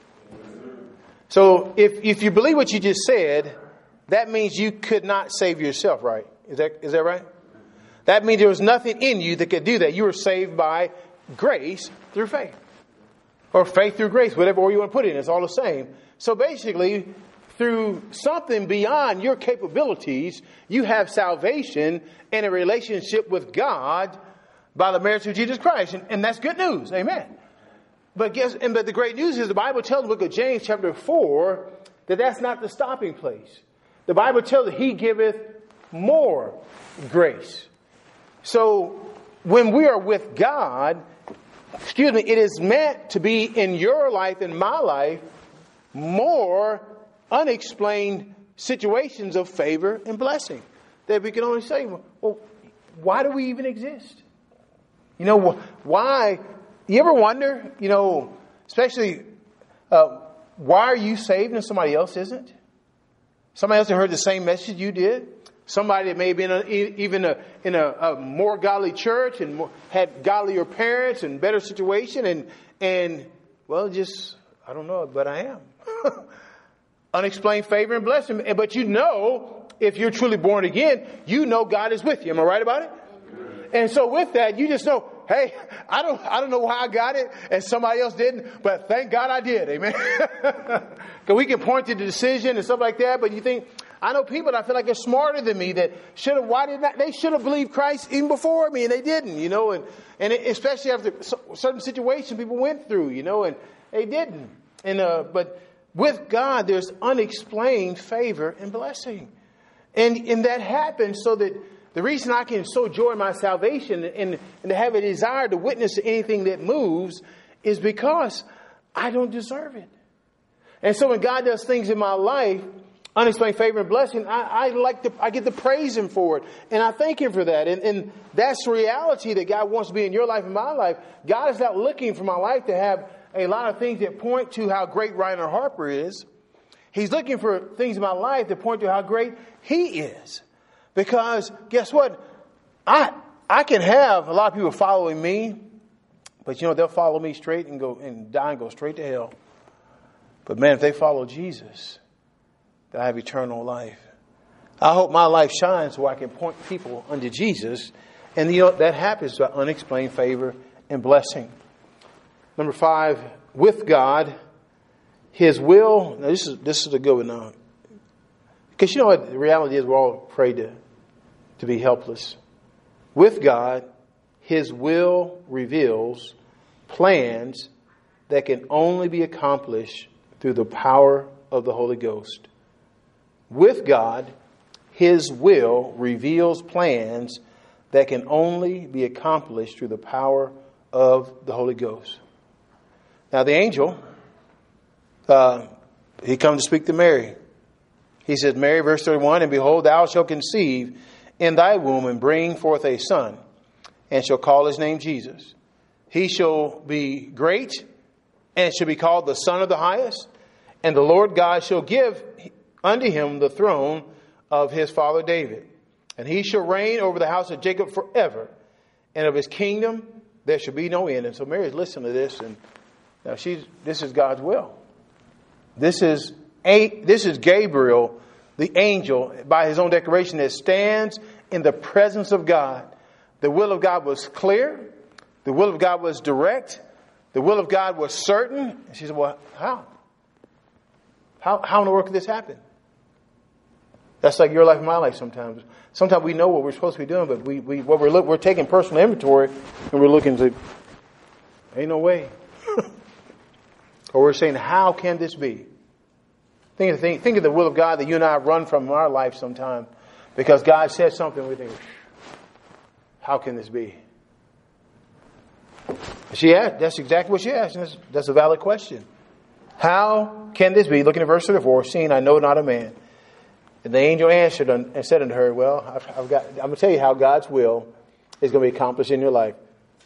So if if you believe what you just said, that means you could not save yourself, right? Is that is that right? That means there was nothing in you that could do that. You were saved by grace through faith. Or faith through grace, whatever order you want to put it in. It's all the same. So basically, through something beyond your capabilities, you have salvation and a relationship with God by the merits of Jesus Christ. And, and that's good news. Amen. But guess, and but the great news is the Bible tells the book of James chapter four that that's not the stopping place. The Bible tells that He giveth more grace. So when we are with God, excuse me, it is meant to be in your life, in my life, more unexplained situations of favor and blessing that we can only say, well, why do we even exist? You know, why? You ever wonder, you know, especially, uh, why are you saved and somebody else isn't? Somebody else that heard the same message you did. Somebody that may have been a, even a, in a, a more godly church and more, had godlier parents and better situation. And, and well, just, I don't know, but I am. Unexplained favor and blessing. But you know, if you're truly born again, you know God is with you. Am I right about it? And so with that, you just know, hey, I don't I don't know how I got it and somebody else didn't, but thank God I did. Amen. Because we can point to the decision and stuff like that, but you think, I know people that I feel like are smarter than me that should have, why did not, they should have believed Christ even before me and they didn't, you know, and, and especially after certain situations people went through, you know, and they didn't. And, uh, but with God, there's unexplained favor and blessing. And, and that happens so that the reason I can so joy in my salvation and, and to have a desire to witness to anything that moves is because I don't deserve it. And so when God does things in my life, unexplained favor and blessing, I, I like to, I get to praise Him for it. And I thank Him for that. And, and that's the reality that God wants to be in your life and my life. God is not looking for my life to have a lot of things that point to how great Reiner Harper is. He's looking for things in my life that point to how great He is. Because guess what? I I can have a lot of people following me, but you know, they'll follow me straight and go and die and go straight to hell. But man, if they follow Jesus, they'll have eternal life. I hope my life shines so I can point people unto Jesus. And you know, that happens by unexplained favor and blessing. Number five, with God, His will. Now this is this is a good one now. Because you know what the reality is, we're all prayed to, to be helpless. With God, His will reveals plans that can only be accomplished through the power of the Holy Ghost. With God, His will reveals plans that can only be accomplished through the power of the Holy Ghost. Now the angel, uh, he comes to speak to Mary. He says, Mary, verse thirty-one, and behold, thou shalt conceive in thy womb and bring forth a son, and shall call his name Jesus. He shall be great, and shall be called the Son of the Highest. And the Lord God shall give unto him the throne of his father David. And he shall reign over the house of Jacob forever, and of his kingdom there shall be no end. And so Mary's listening to this, and now she's this is God's will. This is a this is Gabriel, the angel, by his own declaration, that stands in the presence of God. The will of God was clear. The will of God was direct. The will of God was certain. And she said, well, how? How, how in the world could this happen? That's like your life and my life sometimes. Sometimes we know what we're supposed to be doing, but we, we what we're look, we're taking personal inventory and we're looking to, ain't no way. Or we're saying, how can this be? Think of, think, think of the will of God that you and I run from in our life sometimes. Because God said something, we think, how can this be? She asked, that's exactly what she asked. That's, that's a valid question. How can this be? Looking at verse thirty-four, seeing I know not a man. And the angel answered and said unto her, well, I've, I've got, I'm going to tell you how God's will is going to be accomplished in your life.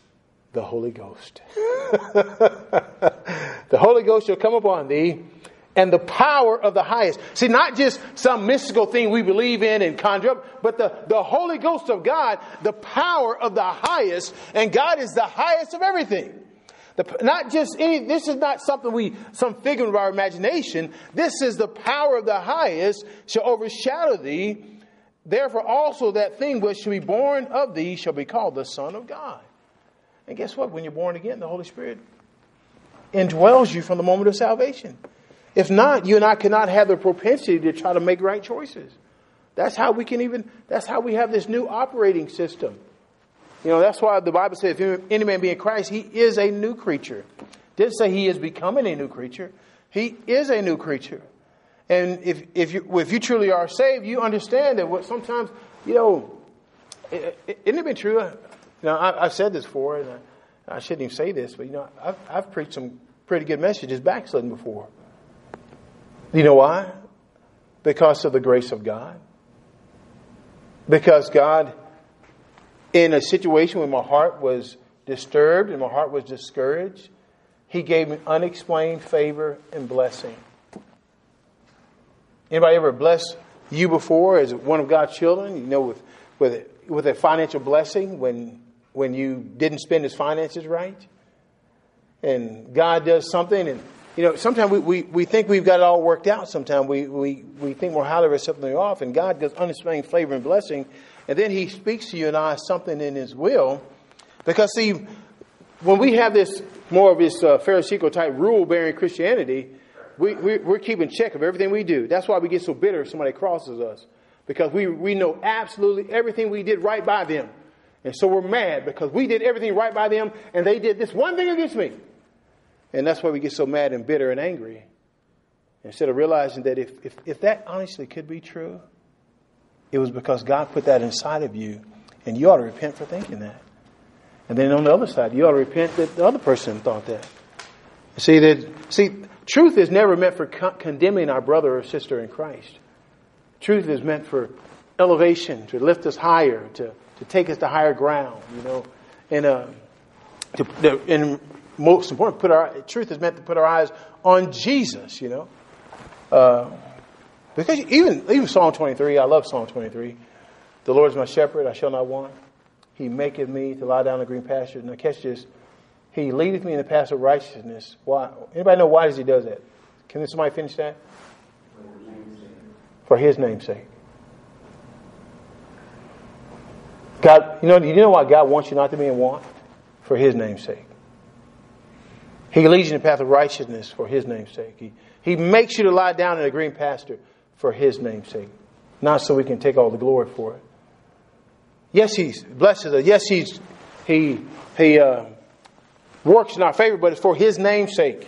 The Holy Ghost. The Holy Ghost shall come upon thee, and the power of the highest. See, not just some mystical thing we believe in and conjure up, but the, the Holy Ghost of God, the power of the highest, and God is the highest of everything. The, not just any, this is not something we, some figment of our imagination. This is the power of the highest shall overshadow thee. Therefore also that thing which shall be born of thee shall be called the Son of God. And guess what? When you're born again, the Holy Spirit indwells you from the moment of salvation. If not, you and I cannot have the propensity to try to make right choices. That's how we can even, that's how we have this new operating system. You know, that's why the Bible says, if any man be in Christ, he is a new creature. It didn't say he is becoming a new creature. He is a new creature. And if if you if you truly are saved, you understand that what sometimes, you know, it, it, isn't it been true? You know, I, I've said this before, and I, I shouldn't even say this, but, you know, I've, I've preached some pretty good messages backsliding before. You know why? Because of the grace of God. Because God, in a situation where my heart was disturbed and my heart was discouraged, He gave me unexplained favor and blessing. Anybody ever blessed you before as one of God's children? You know, with with with a financial blessing when when you didn't spend His finances right, and God does something, and you know, sometimes we, we, we think we've got it all worked out. Sometimes we we, we think more highly of ourselves than we off, and God does unexplained favor and blessing, and then He speaks to you and I something in His will, because see, when we have this more of this uh, Pharisaical type rule bearing Christianity. We, we, we're keeping check of everything we do. That's why we get so bitter if somebody crosses us. Because we, we know absolutely everything we did right by them. And so we're mad because we did everything right by them and they did this one thing against me. And that's why we get so mad and bitter and angry. Instead of realizing that if, if, if that honestly could be true, it was because God put that inside of you. And you ought to repent for thinking that. And then on the other side, you ought to repent that the other person thought that. See, that, see, truth is never meant for con- condemning our brother or sister in Christ. Truth is meant for elevation, to lift us higher, to, to take us to higher ground, you know. And, uh, to, to, and most important, put our truth is meant to put our eyes on Jesus, you know. Uh, because even even Psalm twenty-three, I love Psalm twenty-three. The Lord is my shepherd, I shall not want. He maketh me to lie down in green pastures. Now catch this. He leadeth me in the path of righteousness. Why? Anybody know why does He does that? Can somebody finish that? For His name's sake. God, you know, you know why God wants you not to be in want? For His name's sake. He leads you in the path of righteousness for His name's sake. He, he makes you to lie down in a green pasture for His name's sake. Not so we can take all the glory for it. Yes, He blesses us. Yes, He's He He uh, works in our favor, but it's for His name's sake.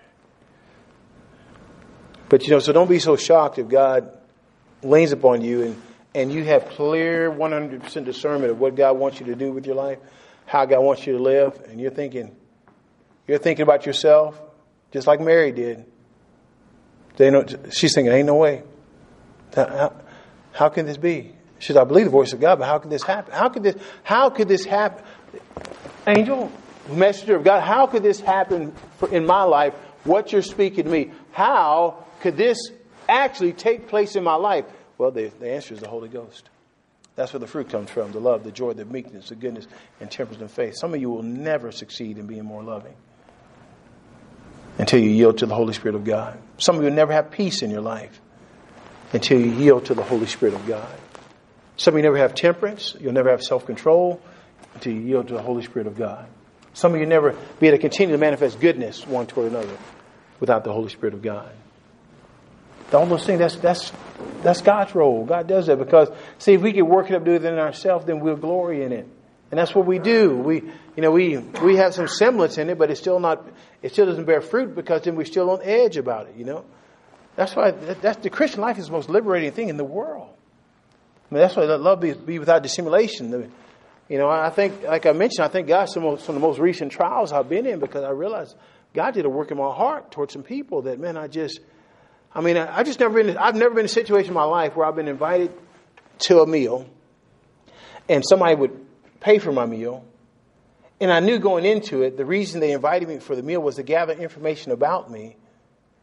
But you know, so don't be so shocked if God leans upon you and, and you have clear one hundred percent discernment of what God wants you to do with your life, how God wants you to live, and you're thinking, you're thinking about yourself, just like Mary did. They know, she's thinking, ain't no way. How, how can this be? She said, I believe the voice of God, but how could this happen? How could this, how could this happen? Angel, messenger of God, how could this happen in my life? What you're speaking to me, how could this actually take place in my life? Well, the, the answer is the Holy Ghost. That's where the fruit comes from: the love, the joy, the meekness, the goodness, and temperance and faith. Some of you will never succeed in being more loving until you yield to the Holy Spirit of God. Some of you will never have peace in your life until you yield to the Holy Spirit of God. Some of you never have temperance. You'll never have self-control until you yield to the Holy Spirit of God. Some of you never be able to continue to manifest goodness one toward another without the Holy Spirit of God. All those things, that's that's that's God's role. God does that because, see, if we can work it up, do it in ourselves, then we'll glory in it. And that's what we do. We, you know, we we have some semblance in it, but it's still not. It still doesn't bear fruit because then we're still on edge about it. You know, that's why that's the Christian life is the most liberating thing in the world. I mean, that's why I love be, be without dissimulation. You know, I think, like I mentioned, I think God's some of, some of the most recent trials I've been in because I realized God did a work in my heart towards some people that, man, I just, I mean, I, I just never been, I've never been in a situation in my life where I've been invited to a meal and somebody would pay for my meal. And I knew going into it, the reason they invited me for the meal was to gather information about me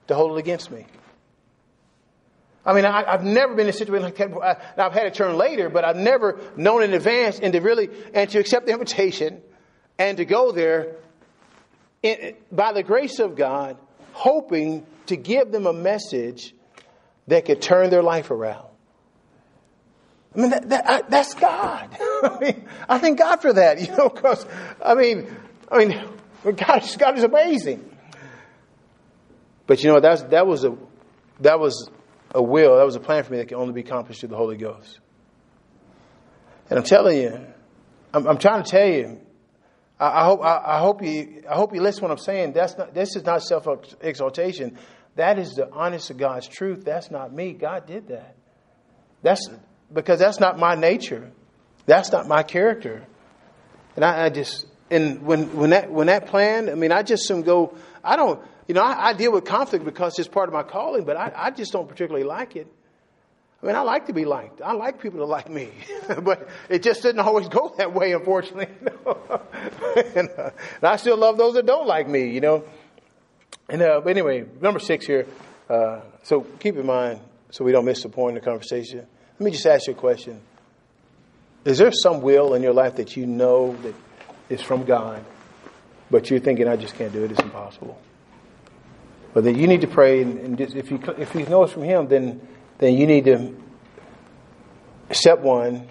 to hold it against me. I mean, I, I've never been in a situation like that. I, now, I've had a turn later, but I've never known in advance and to really, and to accept the invitation and to go there in, by the grace of God, hoping to give them a message that could turn their life around. I mean, that, that, I, that's God. I mean, I thank God for that, you know, because, I mean, I mean, God, God is amazing. But you know, that was, that was a, that was a will, that was a plan for me that can only be accomplished through the Holy Ghost. And I'm telling you, I'm, I'm trying to tell you, I, I hope, I, I hope you, I hope you listen to what I'm saying. That's not, this is not self-exaltation. That is the honest to God's truth. That's not me. God did that. That's because that's not my nature. That's not my character. And I, I just, and when, when that, when that plan, I mean, I just soon go, I don't, you know, I, I deal with conflict because it's part of my calling, but I, I just don't particularly like it. I mean, I like to be liked. I like people to like me, but it just didn't always go that way, unfortunately. and, uh, and I still love those that don't like me, you know. And uh, but anyway, number six here. Uh, so keep in mind, so we don't miss the point in the conversation. Let me just ask you a question. Is there some will in your life that you know that is from God, but you're thinking, I just can't do it, it's impossible? But then you need to pray, and, and just, if you if you know it's from Him, then then you need to, step one,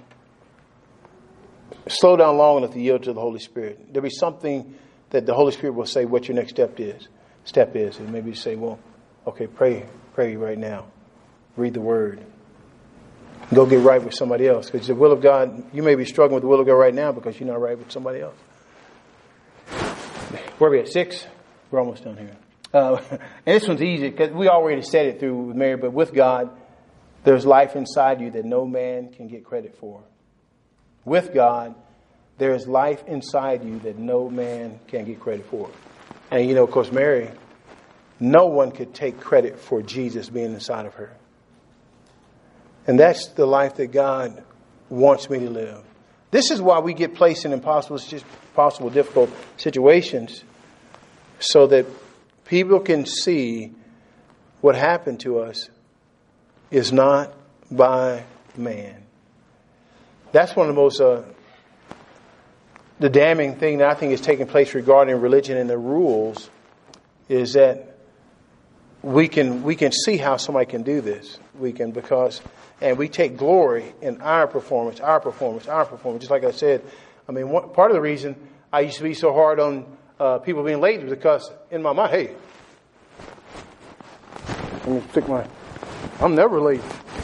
slow down long enough to yield to the Holy Spirit. There'll be something that the Holy Spirit will say what your next step is. Step is, and maybe you say, well, okay, pray, pray right now, read the Word, go get right with somebody else, because the will of God, you may be struggling with the will of God right now because you're not right with somebody else. Where are we at? Six? We're almost done here. Uh, and this one's easy because we already said it through with Mary, but with God, there's life inside you that no man can get credit for. With God, there is life inside you that no man can get credit for. And you know, of course, Mary, no one could take credit for Jesus being inside of her. And that's the life that God wants me to live. This is why we get placed in impossible, possible, difficult situations, so that people can see what happened to us is not by man. That's one of the most, uh, the damning thing that I think is taking place regarding religion and the rules is that we can we can see how somebody can do this. We can because, and we take glory in our performance, our performance, our performance. Just like I said, I mean, one, part of the reason I used to be so hard on uh, people being late was because in my mind, hey, let me stick my, I'm never late.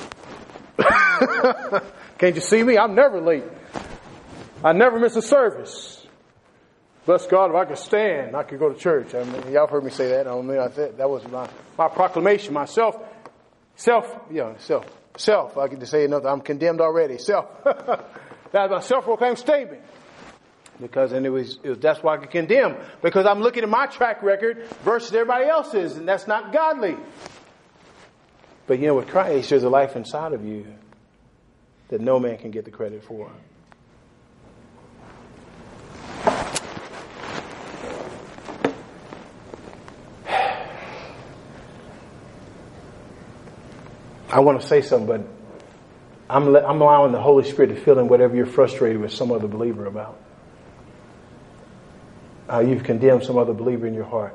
Can't you see me? I'm never late. I never miss a service. Bless God, if I could stand, I could go to church. I mean, y'all heard me say that. I don't mean I said that was my, my proclamation, my self, self, you know, self, self. I could just say enough. I'm condemned already. Self. That's my self-proclaimed statement. Because and it was, it was that's why I could condemn. Because I'm looking at my track record versus everybody else's, and that's not godly. But you know, with Christ, there's a life inside of you that no man can get the credit for. I want to say something, but I'm, I'm allowing the Holy Spirit to fill in whatever you're frustrated with some other believer about. How you've condemned some other believer in your heart.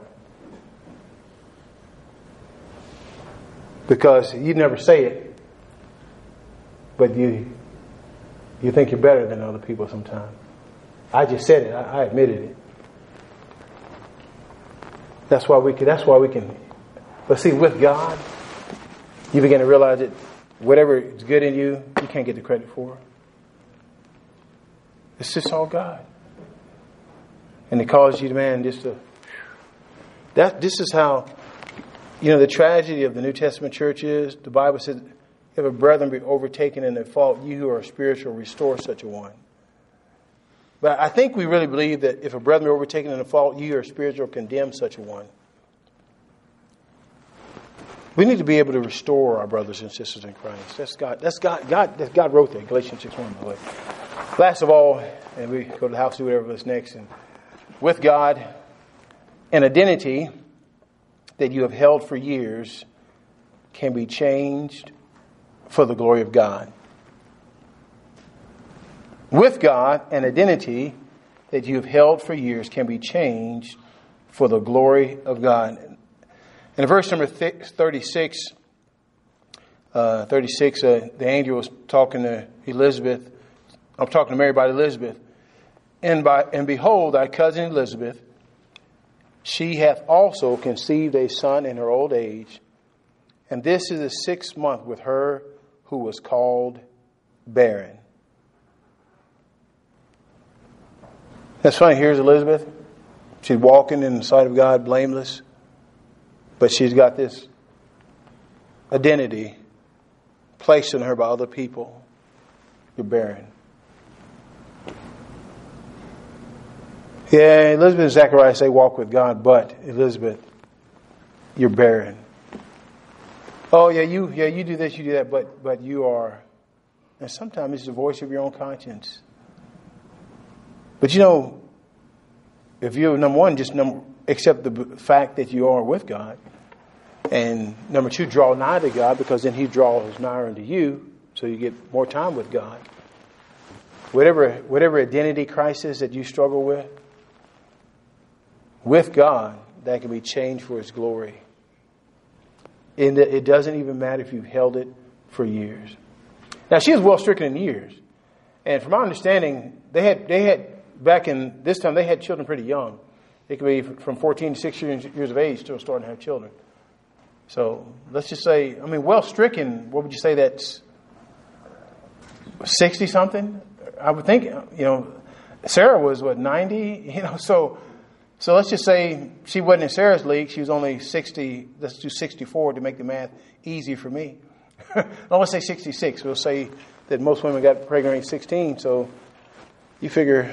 Because you never say it, but you you think you're better than other people sometimes. I just said it. I, I admitted it. That's why we can. That's why we can. But see, with God, you begin to realize that whatever is good in you, you can't get the credit for. It's just all God. And it calls you, man, just to, that, this is how, you know, the tragedy of the New Testament church is, the Bible says, if a brethren be overtaken in their fault, you who are spiritual, restore such a one. But I think we really believe that if a brethren be overtaken in a fault, you who are spiritual, condemn such a one. We need to be able to restore our brothers and sisters in Christ. That's God. That's God. God. That's God wrote that. Galatians six one. By the way. Last of all, and we go to the house, do whatever is next. And with God, an identity that you have held for years can be changed for the glory of God. With God, an identity that you have held for years can be changed for the glory of God. In verse number thirty-six, uh, thirty-six, uh, the angel was talking to Elizabeth. I'm talking to Mary about Elizabeth. And by and behold, thy cousin Elizabeth, she hath also conceived a son in her old age, and this is the sixth month with her who was called barren. That's funny. Here's Elizabeth. She's walking in the sight of God blameless, but she's got this identity placed on her by other people. You're barren. Yeah, Elizabeth and Zacharias say walk with God, but Elizabeth, you're barren. Oh yeah, you yeah you do this, you do that, but but you are. And sometimes it's the voice of your own conscience. But you know, if you number one, just number, accept the fact that you are with God, and number two, draw nigh to God, because then He draws nigher unto you, so you get more time with God. Whatever whatever identity crisis that you struggle with, with God, that can be changed for His glory. And it doesn't even matter if you've held it for years. Now, she was well stricken in years, and from my understanding, they had they had back in this time they had children pretty young. It could be from fourteen to six years, years of age, still starting to have children. So let's just say, I mean, well stricken. What would you say? That's sixty something. I would think, you know, Sarah was what, ninety. You know, so. So let's just say she wasn't in Sarah's league. She was only sixty. Let's do sixty-four to make the math easy for me. No, let's say sixty-six. We'll say that most women got pregnant at sixteen. So you figure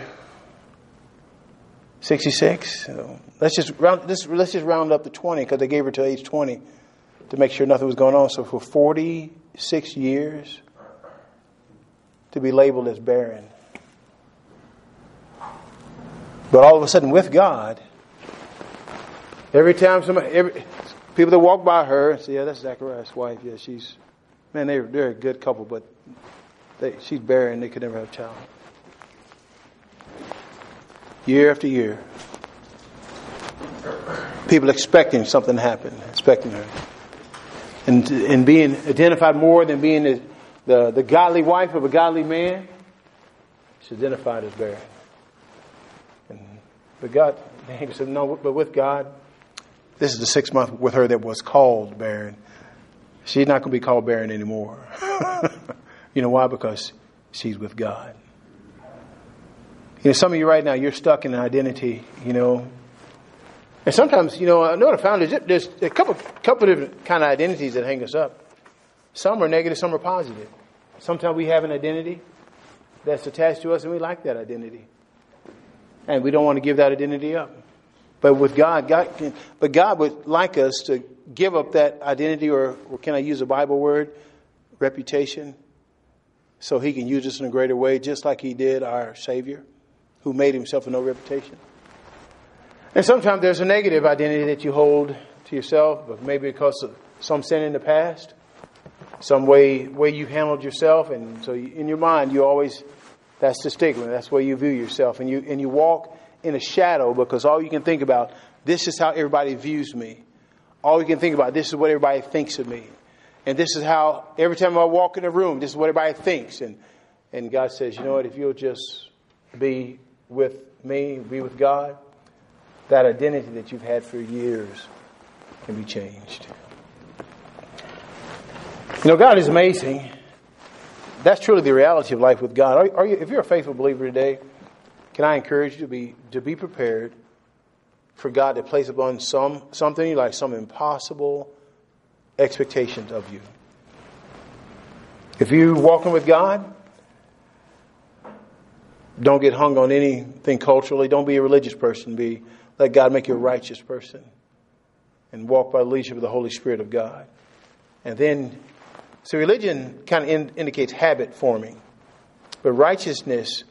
sixty-six. So let's just round this. Let's just round up to twenty, because they gave her to age twenty to make sure nothing was going on. So for forty-six years to be labeled as barren. But all of a sudden, with God, every time somebody, every, people that walk by her say, "Yeah, that's Zacharias' wife. Yeah, she's, man, they're they're a good couple, but they, she's barren. They could never have a child." Year after year, people expecting something to happen, expecting her, and and being identified more than being the the, the godly wife of a godly man. She's identified as barren. But God, the angel said, no, but with God, this is the sixth month with her that was called barren. She's not going to be called barren anymore. You know why? Because she's with God. You know, some of you right now, you're stuck in an identity, you know. And sometimes, you know, I know what I found is there's a couple, couple of different kind of identities that hang us up. Some are negative, some are positive. Sometimes we have an identity that's attached to us and we like that identity. And we don't want to give that identity up. But with God, God can, but God would like us to give up that identity, or, or can I use a Bible word? Reputation. So He can use us in a greater way, just like He did our Savior, who made Himself with no reputation. And sometimes there's a negative identity that you hold to yourself, but maybe because of some sin in the past, some way, way you handled yourself. And so you, in your mind, you always... That's the stigma. That's where you view yourself. And you and you walk in a shadow, because all you can think about, this is how everybody views me. All you can think about, this is what everybody thinks of me. And this is how, every time I walk in a room, this is what everybody thinks. And and God says, you know what, if you'll just be with me, be with God, that identity that you've had for years can be changed. You know, God is amazing. That's truly the reality of life with God. Are, are you, if you're a faithful believer today, can I encourage you to be to be prepared for God to place upon some something like some impossible expectations of you. If you're walking with God, don't get hung on anything culturally. Don't be a religious person. Be let God make you a righteous person, and walk by the leadership of the Holy Spirit of God. And then. So religion kind of in, indicates habit forming. But righteousness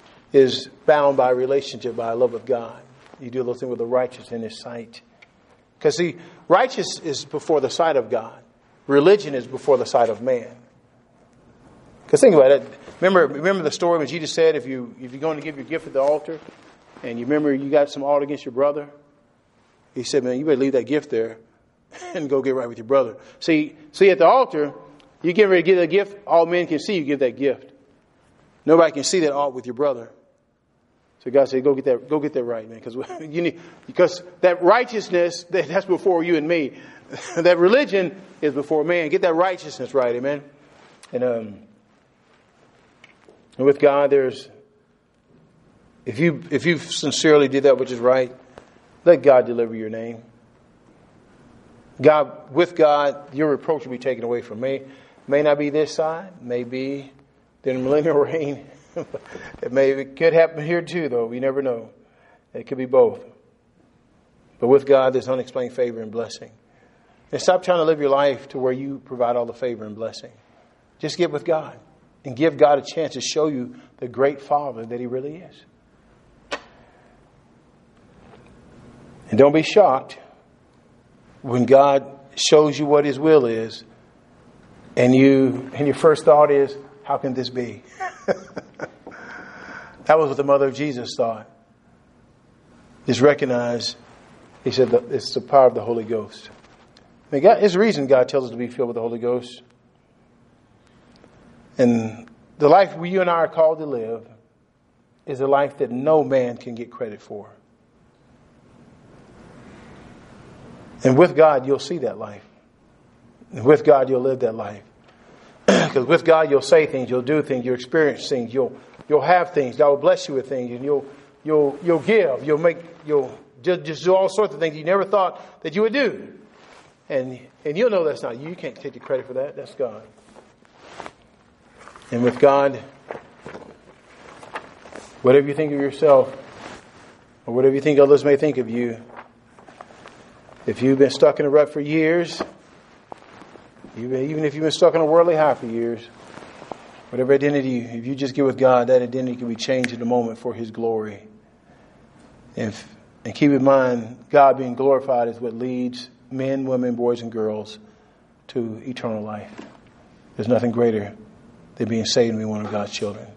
is bound by a relationship, by a love of God. You do those things with the righteous in His sight. Because see, righteous is before the sight of God. Religion is before the sight of man. Because think about it. Remember, remember the story when Jesus said, if you if you're going to give your gift at the altar, and you remember you got some ought against your brother, he said, man, you better leave that gift there and go get right with your brother. See, see at the altar, you get ready to give that gift. All men can see you give that gift. Nobody can see that ought with your brother. So God said, go get that, go get that right, man. Because you need, because that righteousness, that, that's before you and me. That religion is before man. Get that righteousness right, amen. And um, and with God, there's if you if you sincerely did that which is right, let God deliver your name. God, with God, your reproach will be taken away from me. May not be this side, may be the millennial reign. It may it could happen here too, though. We never know. It could be both. But with God, there's unexplained favor and blessing. And stop trying to live your life to where you provide all the favor and blessing. Just get with God and give God a chance to show you the great Father that He really is. And don't be shocked when God shows you what His will is, and you and your first thought is, how can this be? That was what the mother of Jesus thought. Just recognize, he said, that it's the power of the Holy Ghost. I mean, God, there's a reason God tells us to be filled with the Holy Ghost. And the life you and I are called to live is a life that no man can get credit for. And with God, you'll see that life. And with God, you'll live that life. Because with God, you'll say things, you'll do things, you'll experience things, you'll you'll have things. God will bless you with things, and you'll you'll you'll give, you'll make you'll just, just do all sorts of things you never thought that you would do. And and you'll know that's not you. You can't take the credit for that. That's God. And with God, whatever you think of yourself, or whatever you think others may think of you, if you've been stuck in a rut for years, even if you've been stuck in a worldly high for years, whatever identity, if you just get with God, that identity can be changed in a moment for His glory. And, and keep in mind, God being glorified is what leads men, women, boys, and girls to eternal life. There's nothing greater than being saved and being one of God's children.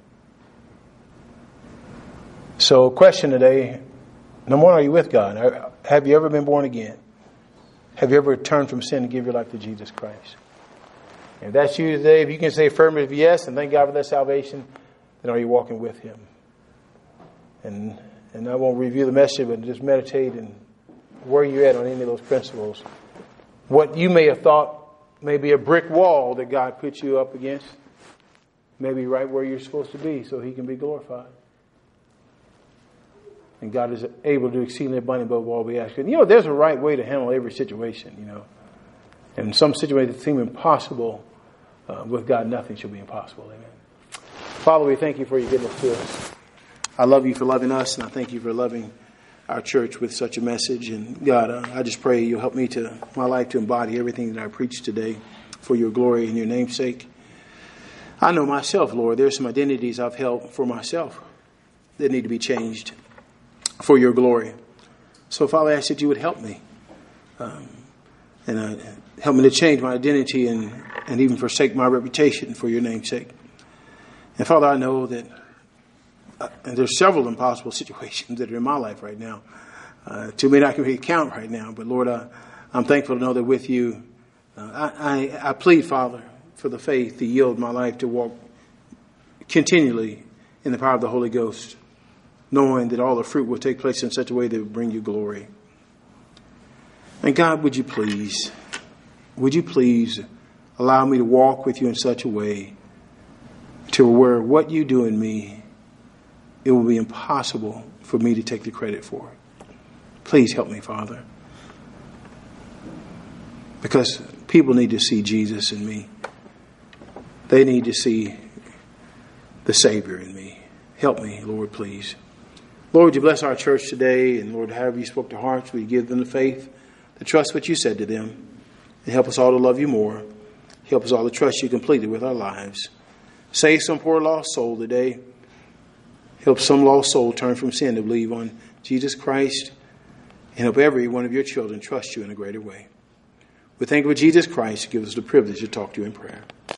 So, question today, number one, are you with God? Have you ever been born again? Have you ever turned from sin and give your life to Jesus Christ? If that's you today, if you can say affirmative yes and thank God for that salvation, then are you walking with Him? And and I won't review the message, but just meditate and where you're at on any of those principles. What you may have thought may be a brick wall that God put you up against, may be right where you're supposed to be so He can be glorified. And God is able to do exceedingly abundantly above all we ask. And you know, there's a right way to handle every situation, you know. And some situations seem impossible. Uh, with God, nothing shall be impossible. Amen. Father, we thank You for Your goodness to us. I love You for loving us, and I thank You for loving our church with such a message. And God, uh, I just pray You'll help me to my life to embody everything that I preach today for Your glory and Your name's sake. I know myself, Lord, there's some identities I've held for myself that need to be changed for Your glory. So, Father, I ask that You would help me. Um, and uh, help me to change my identity and, and even forsake my reputation for Your name's sake. And, Father, I know that uh, and there's several impossible situations that are in my life right now. Uh, too many I can really count right now. But, Lord, uh, I'm thankful to know that with You, uh, I, I, I plead, Father, for the faith to yield my life to walk continually in the power of the Holy Ghost, knowing that all the fruit will take place in such a way that will bring You glory. And God, would You please, would You please allow me to walk with You in such a way to where what You do in me, it will be impossible for me to take the credit for it. Please help me, Father. Because people need to see Jesus in me. They need to see the Savior in me. Help me, Lord, please. Lord, You bless our church today, and Lord, however You spoke to hearts, will You give them the faith to trust what You said to them, and help us all to love You more. Help us all to trust You completely with our lives. Save some poor lost soul today. Help some lost soul turn from sin to believe on Jesus Christ and help every one of your children trust you in a greater way. We thank you for Jesus Christ who gives us the privilege to talk to you in prayer.